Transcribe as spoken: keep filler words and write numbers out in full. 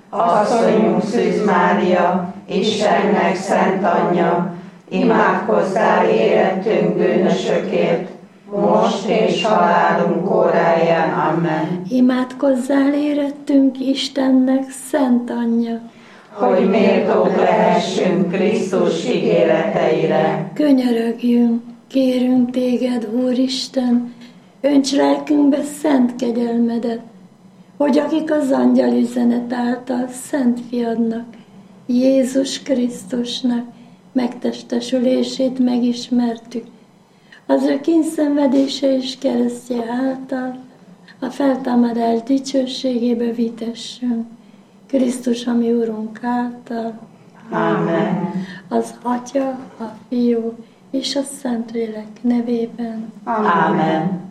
Asszonyunk Szűz Mária, Istennek szent anyja, imádkozzál érettünk bűnösökért, most és halálunk óráján. Amen. Imádkozzál érettünk Istennek szent anyja, hogy méltók lehessünk Krisztus ígéreteire. Könyörögjünk, kérünk téged, Úristen, önts lelkünkbe szent kegyelmedet, hogy akik az angyal üzenet által szent fiadnak, Jézus Krisztusnak megtestesülését megismertük, az ő kényszenvedése és keresztje által a feltámadás dicsőségébe vitessünk. Krisztus, ami Urunk által. Amen. Az Atya, a Fiú és a Szentlélek nevében. Amen.